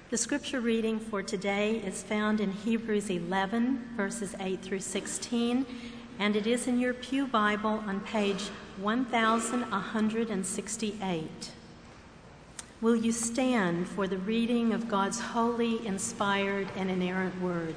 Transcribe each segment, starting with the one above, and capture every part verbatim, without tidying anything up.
The scripture reading for today is found in Hebrews eleven, verses eight through sixteen, and it is in your Pew Bible on page one thousand one hundred sixty-eight. Will you stand for the reading of God's holy, inspired, and inerrant word?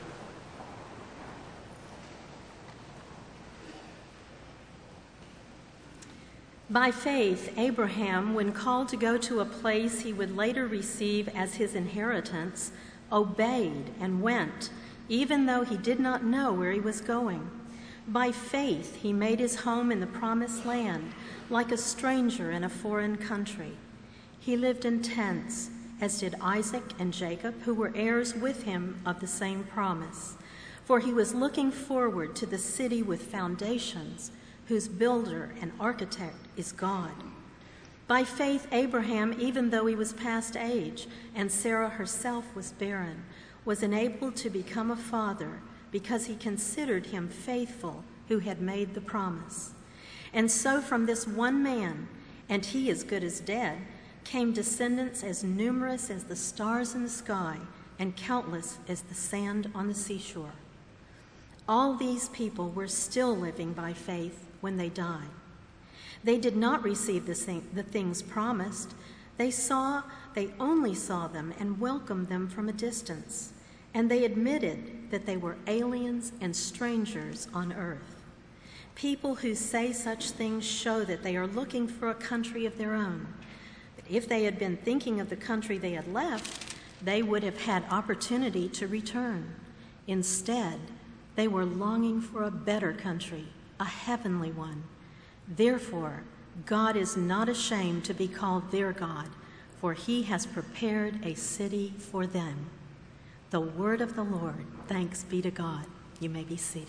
By faith, Abraham, when called to go to a place he would later receive as his inheritance, obeyed and went, even though he did not know where he was going. By faith, he made his home in the promised land, like a stranger in a foreign country. He lived in tents, as did Isaac and Jacob, who were heirs with him of the same promise. For he was looking forward to the city with foundations, whose builder and architect is God. By faith, Abraham, even though he was past age, and Sarah herself was barren, was enabled to become a father because he considered him faithful who had made the promise. And so from this one man, and he as good as dead, came descendants as numerous as the stars in the sky and countless as the sand on the seashore. All these people were still living by faith when they died. They did not receive the, thing, the things promised. They saw, they only saw them and welcomed them from a distance, and they admitted that they were aliens and strangers on earth. People who say such things show that they are looking for a country of their own. But if they had been thinking of the country they had left, they would have had opportunity to return. Instead, they were longing for a better country, a heavenly one. Therefore, God is not ashamed to be called their God, for he has prepared a city for them. The word of the Lord. Thanks be to God. You may be seated.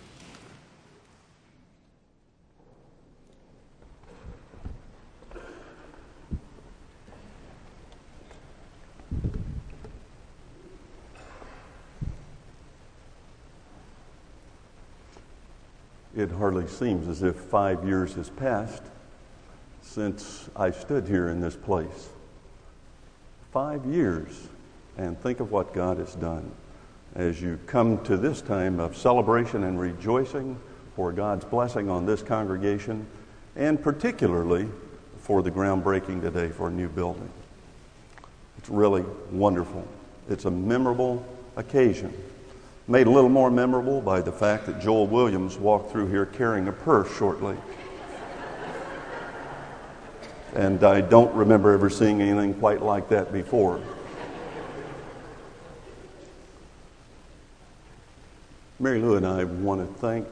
It hardly seems as if five years has passed since I stood here in this place. Five years, and think of what God has done. As you come to this time of celebration and rejoicing for God's blessing on this congregation, and particularly for the groundbreaking today for a new building. It's really wonderful. It's a memorable occasion. Made a little more memorable by the fact that Joel Williams walked through here carrying a purse shortly. And I don't remember ever seeing anything quite like that before. Mary Lou and I want to thank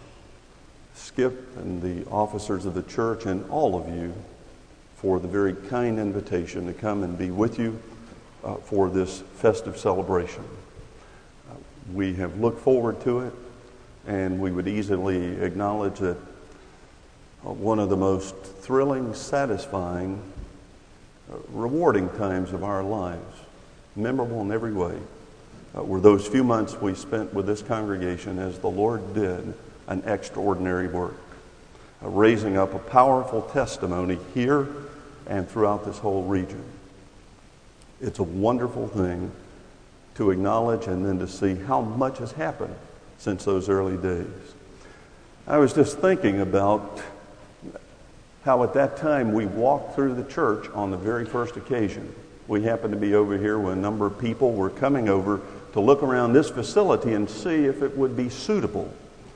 Skip and the officers of the church and all of you for the very kind invitation to come and be with you uh, for this festive celebration. We have looked forward to it, and we would easily acknowledge that one of the most thrilling, satisfying, rewarding times of our lives, memorable in every way, uh, were those few months we spent with this congregation as the Lord did an extraordinary work, uh, raising up a powerful testimony here and throughout this whole region. It's a wonderful thing to acknowledge and then to see how much has happened since those early days. I was just thinking about how at that time we walked through the church on the very first occasion. We happened to be over here when a number of people were coming over to look around this facility and see if it would be suitable.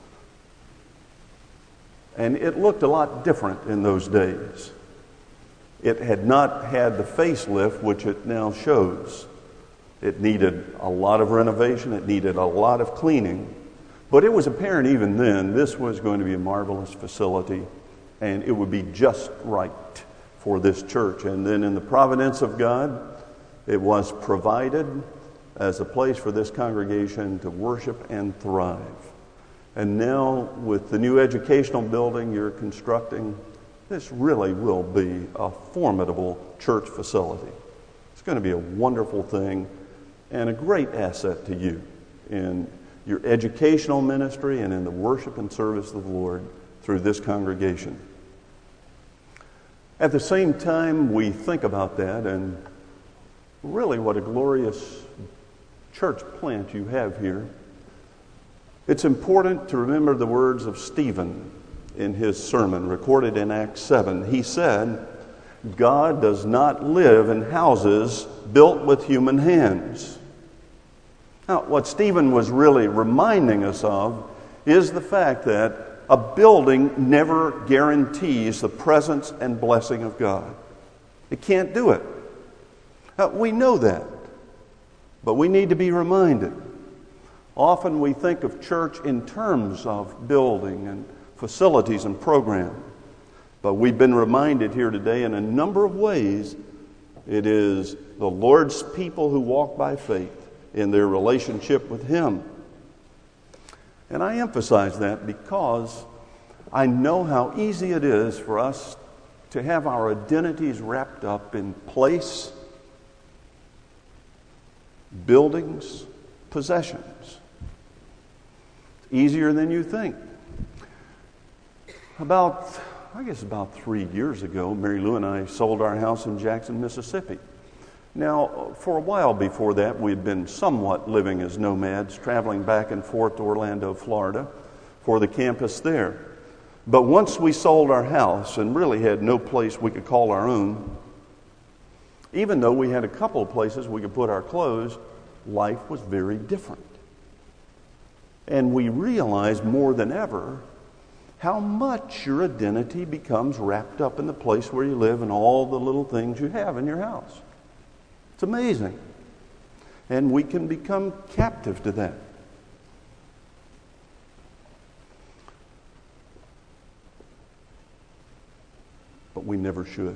And it looked a lot different in those days. It had not had the facelift which it now shows. It needed a lot of renovation. It needed a lot of cleaning. But it was apparent even then this was going to be a marvelous facility, and it would be just right for this church. And then in the providence of God, it was provided as a place for this congregation to worship and thrive. And now with the new educational building you're constructing, this really will be a formidable church facility. It's going to be a wonderful thing and a great asset to you in your educational ministry and in the worship and service of the Lord through this congregation. At the same time, we think about that, and really what a glorious church plant you have here. It's important to remember the words of Stephen in his sermon recorded in Acts seven. He said, God does not live in houses built with human hands. Now, what Stephen was really reminding us of is the fact that a building never guarantees the presence and blessing of God. It can't do it. Now, we know that, but we need to be reminded. Often we think of church in terms of building and facilities and program, but we've been reminded here today in a number of ways it is the Lord's people who walk by faith in their relationship with Him. And I emphasize that because I know how easy it is for us to have our identities wrapped up in place, buildings, possessions. It's easier than you think. About, I guess about three years ago, Mary Lou and I sold our house in Jackson, Mississippi. Now, for a while before that, we'd been somewhat living as nomads, traveling back and forth to Orlando, Florida, for the campus there. But once we sold our house and really had no place we could call our own, even though we had a couple of places we could put our clothes, life was very different. And we realized more than ever how much your identity becomes wrapped up in the place where you live and all the little things you have in your house. It's amazing. And we can become captive to that. But we never should.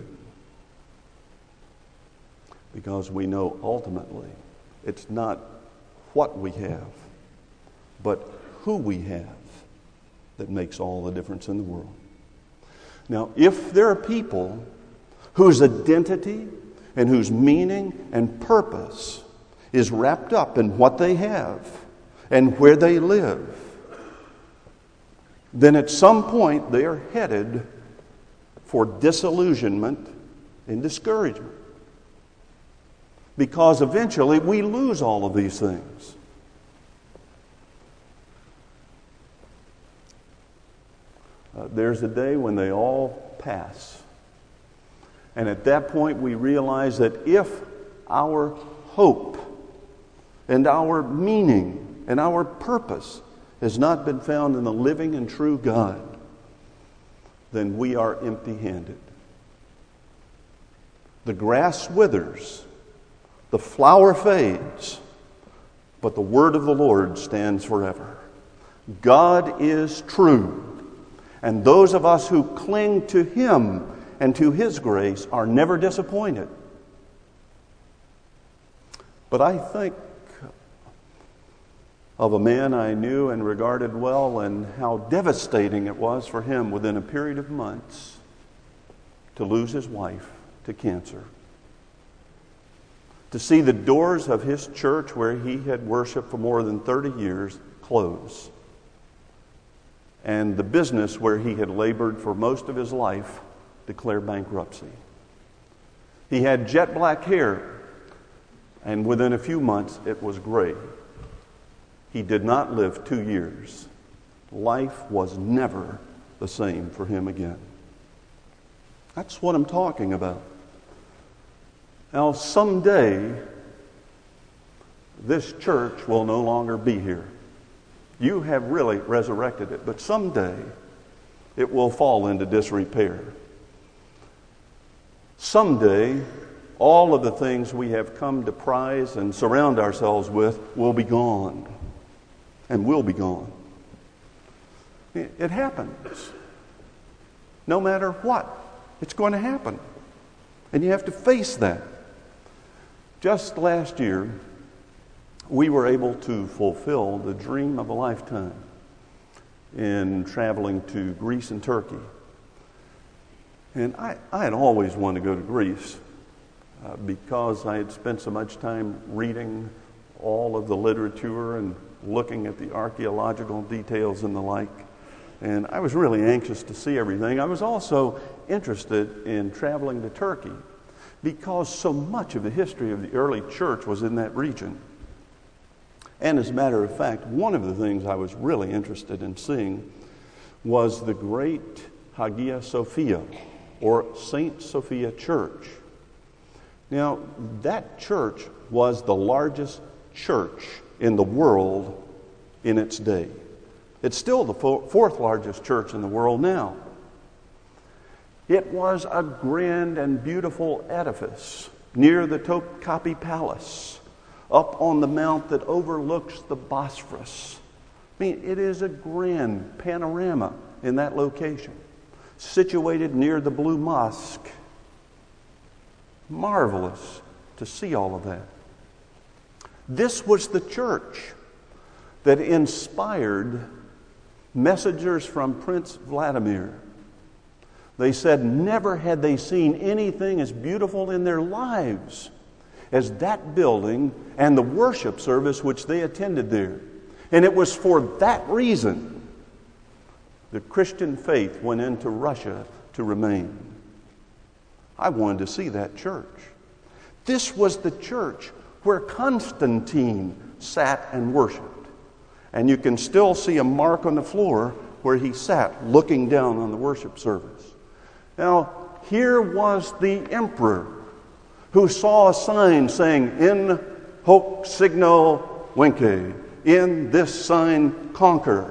Because we know ultimately it's not what we have, but who we have that makes all the difference in the world. Now, if there are people whose identity and whose meaning and purpose is wrapped up in what they have and where they live, then at some point they are headed for disillusionment and discouragement. Because eventually we lose all of these things. Uh, there's a day when they all pass. And at that point we realize that if our hope and our meaning and our purpose has not been found in the living and true God, then we are empty-handed. The grass withers, the flower fades, but the word of the Lord stands forever. God is true, and those of us who cling to Him and to His grace are never disappointed. But I think of a man I knew and regarded well, and how devastating it was for him within a period of months to lose his wife to cancer. To see the doors of his church where he had worshiped for more than thirty years close. And the business where he had labored for most of his life declare bankruptcy. He had jet black hair, and within a few months it was gray. He did not live two years. Life was never the same for him again. That's what I'm talking about. Now, someday, this church will no longer be here. You have really resurrected it, but someday it will fall into disrepair. Someday, all of the things we have come to prize and surround ourselves with will be gone. And will be gone. It happens. No matter what, it's going to happen. And you have to face that. Just last year, we were able to fulfill the dream of a lifetime in traveling to Greece and Turkey. And I, I had always wanted to go to Greece uh, because I had spent so much time reading all of the literature and looking at the archaeological details and the like. And I was really anxious to see everything. I was also interested in traveling to Turkey because so much of the history of the early church was in that region. And as a matter of fact, one of the things I was really interested in seeing was the great Hagia Sophia, or Saint Sophia Church. Now, that church was the largest church in the world in its day. It's still the fourth largest church in the world now. It was a grand and beautiful edifice near the Topkapi Palace, up on the mount that overlooks the Bosphorus. I mean, it is a grand panorama in that location, situated near the Blue Mosque. Marvelous to see all of that. This was the church that inspired messengers from Prince Vladimir. They said never had they seen anything as beautiful in their lives as that building and the worship service which they attended there. And it was for that reason the Christian faith went into Russia to remain. I wanted to see that church. This was the church where Constantine sat and worshiped. And you can still see a mark on the floor where he sat looking down on the worship service. Now, here was the emperor who saw a sign saying, "In hoc signo vince," in this sign conquer.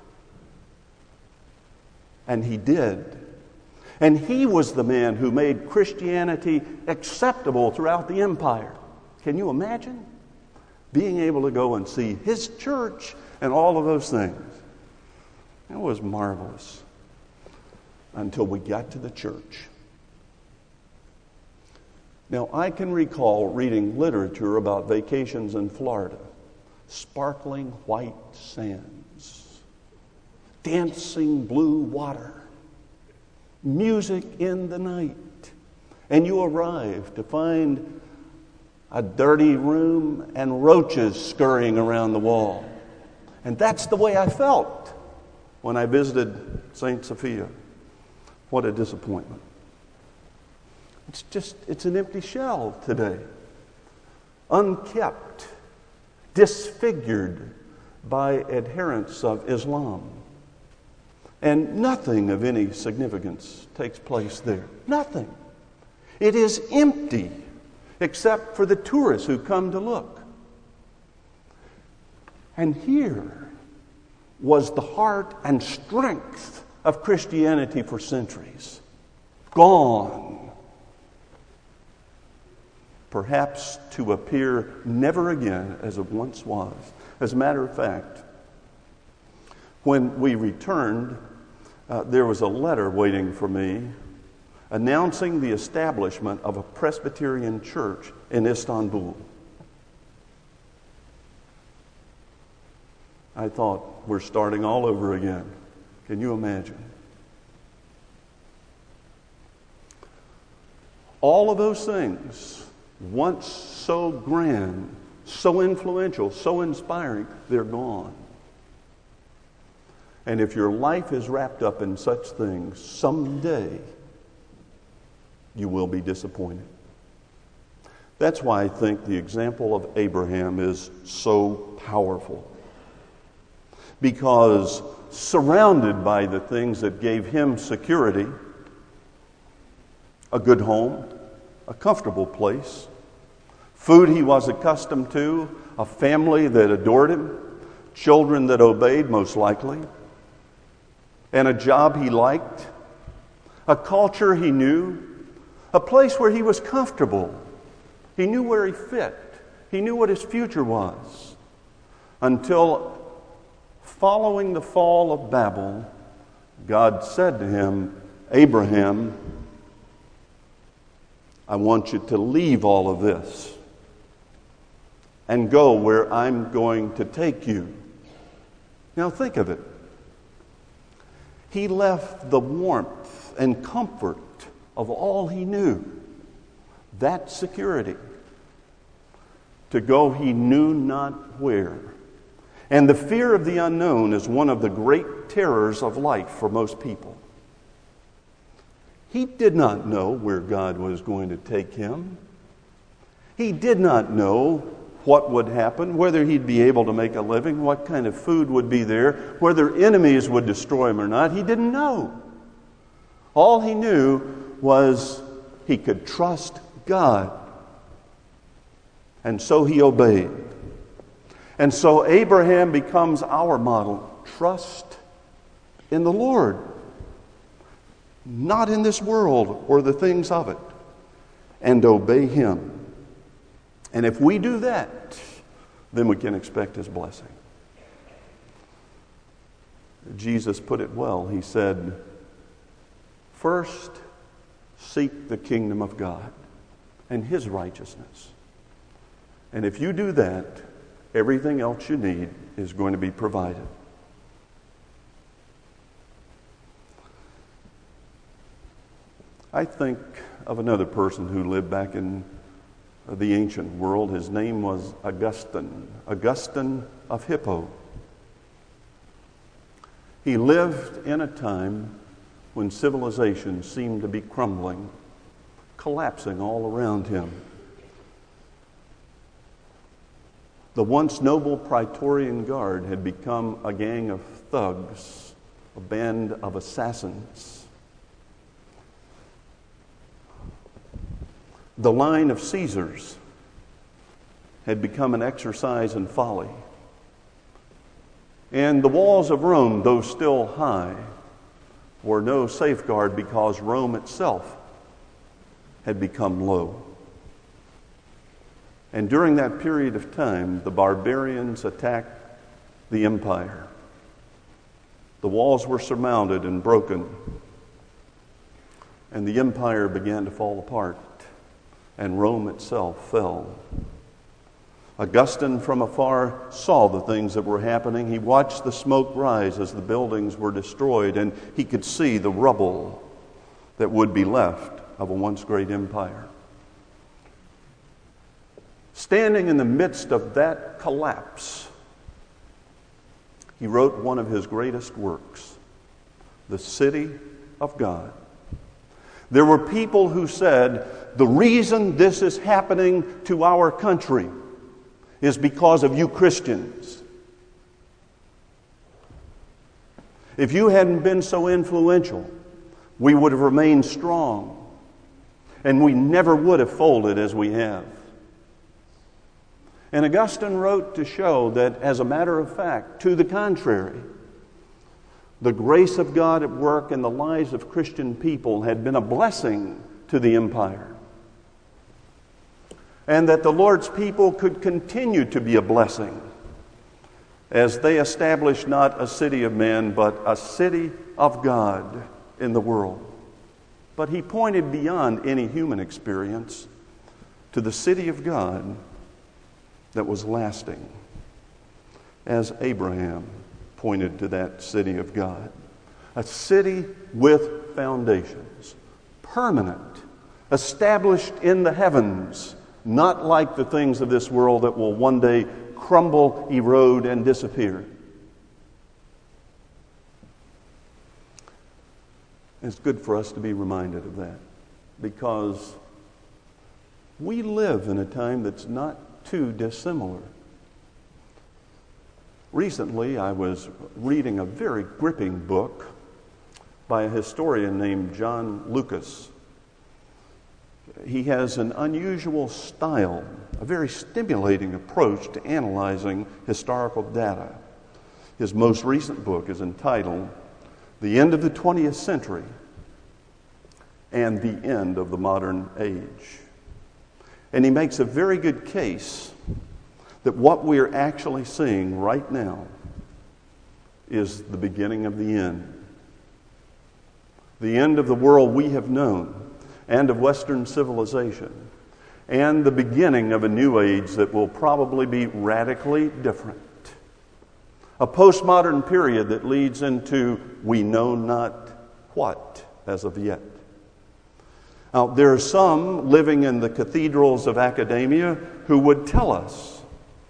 And he did. And he was the man who made Christianity acceptable throughout the empire. Can you imagine being able to go and see his church and all of those things? It was marvelous until we got to the church. Now, I can recall reading literature about vacations in Florida. Sparkling white sands, dancing blue water, music in the night. And you arrive to find a dirty room and roaches scurrying around the wall. And that's the way I felt when I visited Saint Sophia. What a disappointment. It's just, it's an empty shell today. Unkept, disfigured by adherents of Islam. And nothing of any significance takes place there. Nothing. It is empty, except for the tourists who come to look. And here was the heart and strength of Christianity for centuries. Gone. Perhaps to appear never again as it once was. As a matter of fact, when we returned, uh, there was a letter waiting for me announcing the establishment of a Presbyterian church in Istanbul. I thought, we're starting all over again. Can you imagine? All of those things, once so grand, so influential, so inspiring, they're gone. And if your life is wrapped up in such things, someday you will be disappointed. That's why I think the example of Abraham is so powerful. Because surrounded by the things that gave him security, a good home, a comfortable place, food he was accustomed to, a family that adored him, children that obeyed most likely, and a job he liked, a culture he knew, a place where he was comfortable. He knew where he fit. He knew what his future was. Until following the fall of Babel, God said to him, Abraham, I want you to leave all of this and go where I'm going to take you. Now think of it. He left the warmth and comfort of all he knew, that security, to go he knew not where. And the fear of the unknown is one of the great terrors of life for most people. He did not know where God was going to take him. He did not know what would happen, whether he'd be able to make a living, what kind of food would be there, whether enemies would destroy him or not. He didn't know. All he knew was he could trust God. And so he obeyed. And so Abraham becomes our model. Trust in the Lord, not in this world or the things of it, and obey him. And if we do that, then we can expect his blessing. Jesus put it well. He said, first, seek the kingdom of God and his righteousness. And if you do that, everything else you need is going to be provided. I think of another person who lived back in the ancient world. His name was Augustine, Augustine of Hippo. He lived in a time when civilization seemed to be crumbling, collapsing all around him. The once noble Praetorian Guard had become a gang of thugs, a band of assassins. The line of Caesars had become an exercise in folly. And the walls of Rome, though still high, were no safeguard because Rome itself had become low. And during that period of time, the barbarians attacked the empire. The walls were surmounted and broken, and the empire began to fall apart, and Rome itself fell. Augustine from afar saw the things that were happening. He watched the smoke rise as the buildings were destroyed, and he could see the rubble that would be left of a once great empire. Standing in the midst of that collapse, he wrote one of his greatest works, The City of God. There were people who said, the reason this is happening to our country is because of you Christians. If you hadn't been so influential, we would have remained strong, and we never would have folded as we have. And Augustine wrote to show that, as a matter of fact, to the contrary, the grace of God at work in the lives of Christian people had been a blessing to the empire. And that the Lord's people could continue to be a blessing as they established not a city of men, but a city of God in the world. But he pointed beyond any human experience to the city of God that was lasting, as Abraham pointed to that city of God. A city with foundations, permanent, established in the heavens, not like the things of this world that will one day crumble, erode, and disappear. It's good for us to be reminded of that, because we live in a time that's not too dissimilar. Recently, I was reading a very gripping book by a historian named John Lucas. He has an unusual style, a very stimulating approach to analyzing historical data. His most recent book is entitled The End of the twentieth Century and the End of the Modern Age. And he makes a very good case that what we're actually seeing right now is the beginning of the end. The end of the world we have known and of Western civilization, and the beginning of a new age that will probably be radically different. A postmodern period that leads into we know not what as of yet. Now, there are some living in the cathedrals of academia who would tell us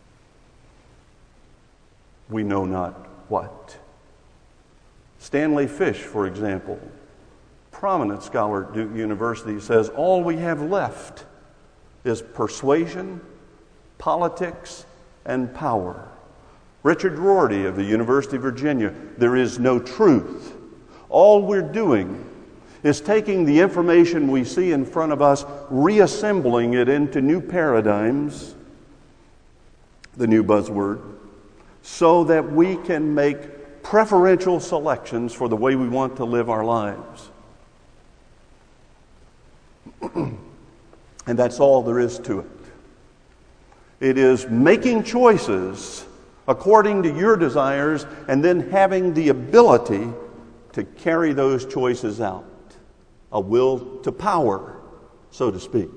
we know not what. Stanley Fish, for example, prominent scholar at Duke University says all we have left is persuasion, politics, and power. Richard Rorty of the University of Virginia, there is no truth. All we're doing is taking the information we see in front of us, reassembling it into new paradigms, the new buzzword, so that we can make preferential selections for the way we want to live our lives. And that's all there is to it. It is making choices according to your desires and then having the ability to carry those choices out. A will to power, so to speak.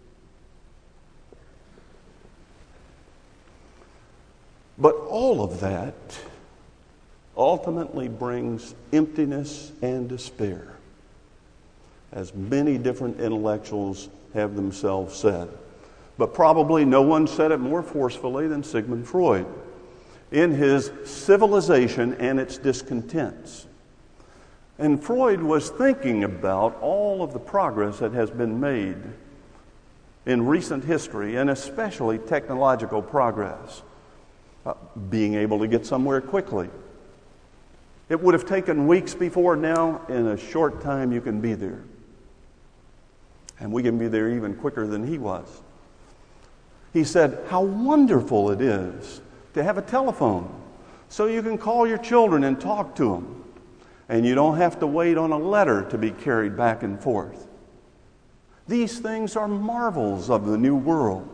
But all of that ultimately brings emptiness and despair, as many different intellectuals have themselves said. But probably no one said it more forcefully than Sigmund Freud in his Civilization and Its Discontents. And Freud was thinking about all of the progress that has been made in recent history, and especially technological progress. Uh, being able to get somewhere quickly. It would have taken weeks before. Now, in a short time, you can be there. And we can be there even quicker than he was. He said, how wonderful it is to have a telephone so you can call your children and talk to them. And you don't have to wait on a letter to be carried back and forth. These things are marvels of the new world.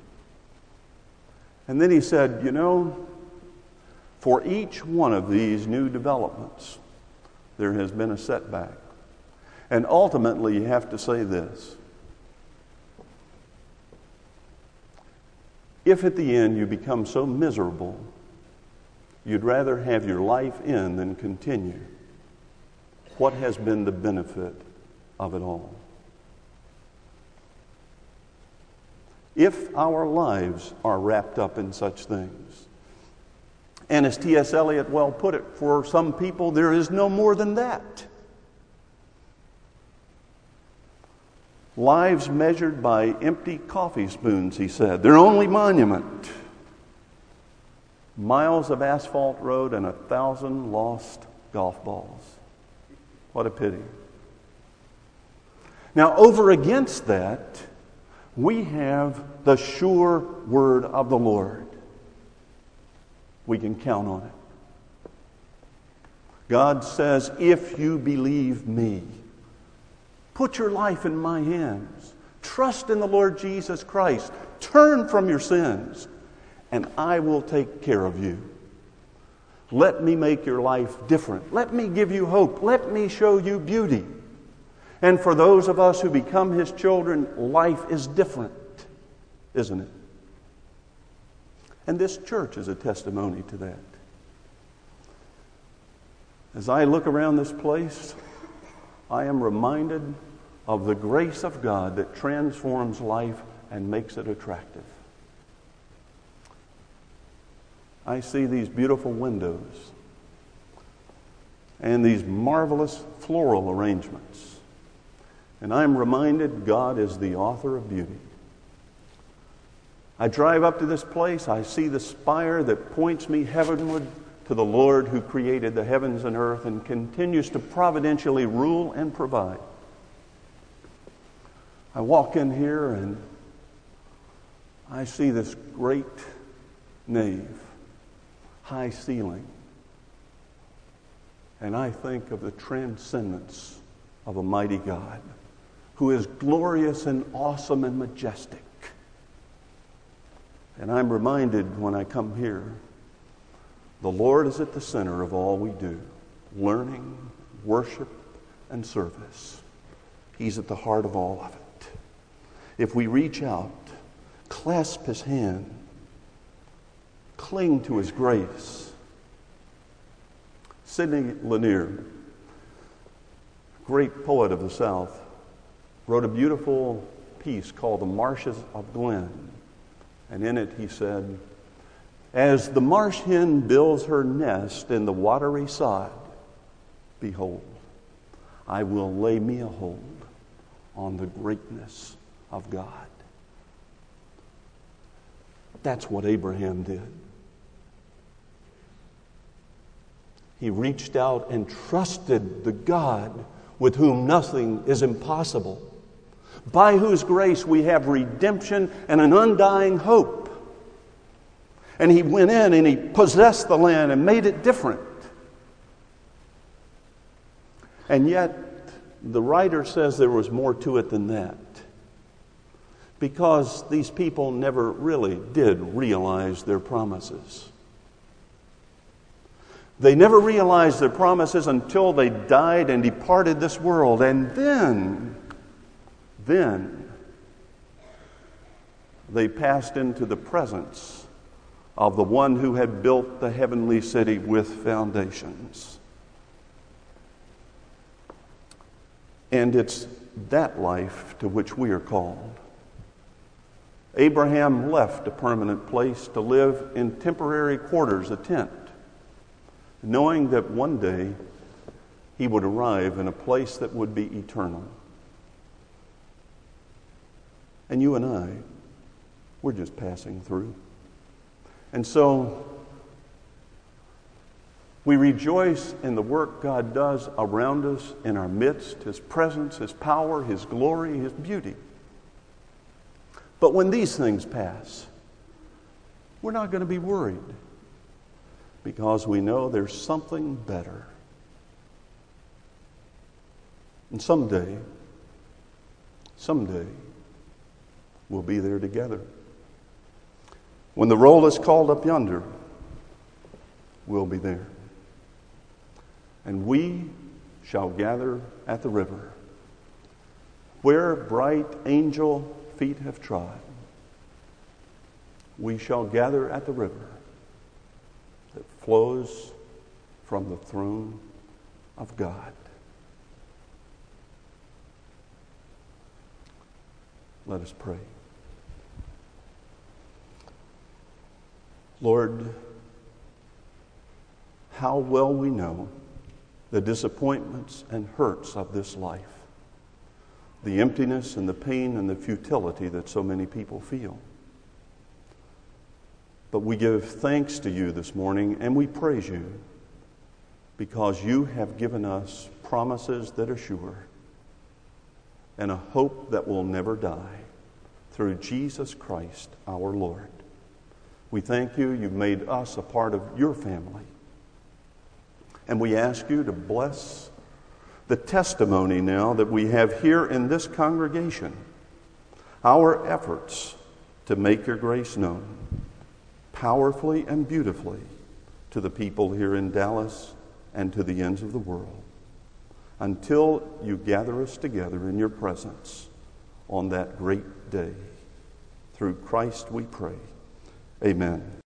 And then he said, you know, for each one of these new developments, there has been a setback. And ultimately, you have to say this. If at the end you become so miserable, you'd rather have your life end than continue, what has been the benefit of it all? If our lives are wrapped up in such things, and as T S Eliot well put it, for some people there is no more than that. Lives measured by empty coffee spoons, he said, their only monument. Miles of asphalt road and a thousand lost golf balls. What a pity. Now, over against that, we have the sure word of the Lord. We can count on it. God says, if you believe me, put your life in my hands. Trust in the Lord Jesus Christ. Turn from your sins, and I will take care of you. Let me make your life different. Let me give you hope. Let me show you beauty. And for those of us who become His children, life is different, isn't it? And this church is a testimony to that. As I look around this place, I am reminded of the grace of God that transforms life and makes it attractive. I see these beautiful windows and these marvelous floral arrangements. And I'm reminded God is the author of beauty. I drive up to this place, I see the spire that points me heavenward to the Lord who created the heavens and earth and continues to providentially rule and provide. I walk in here and I see this great nave, high ceiling, and I think of the transcendence of a mighty God who is glorious and awesome and majestic. And I'm reminded when I come here, the Lord is at the center of all we do, learning, worship, and service. He's at the heart of all of it. If we reach out, clasp His hand, cling to His grace. Sidney Lanier, great poet of the South, wrote a beautiful piece called The Marshes of Glen. And in it he said, as the marsh hen builds her nest in the watery sod, behold, I will lay me a hold on the greatness of God. That's what Abraham did. He reached out and trusted the God with whom nothing is impossible, by whose grace we have redemption and an undying hope. And he went in and he possessed the land and made it different. And yet, the writer says there was more to it than that, because these people never really did realize their promises. They never realized their promises until they died and departed this world. And then, then, they passed into the presence of the one who had built the heavenly city with foundations. And it's that life to which we are called. Abraham left a permanent place to live in temporary quarters, a tent, knowing that one day he would arrive in a place that would be eternal. And you and I, we're just passing through. And so we rejoice in the work God does around us, in our midst, His presence, His power, His glory, His beauty. But when these things pass, we're not going to be worried, because we know there's something better. And someday, someday, we'll be there together. When the roll is called up yonder, we'll be there. And we shall gather at the river, where bright angel feet have trod. We shall gather at the river that flows from the throne of God. Let us pray. Lord, how well we know the disappointments and hurts of this life, the emptiness and the pain and the futility that so many people feel. But we give thanks to you this morning, and we praise you, because you have given us promises that are sure and a hope that will never die through Jesus Christ our Lord. We thank you. You've made us a part of your family. And we ask you to bless the testimony now that we have here in this congregation, our efforts to make your grace known powerfully and beautifully to the people here in Dallas and to the ends of the world, until you gather us together in your presence on that great day. Through Christ we pray. Amen.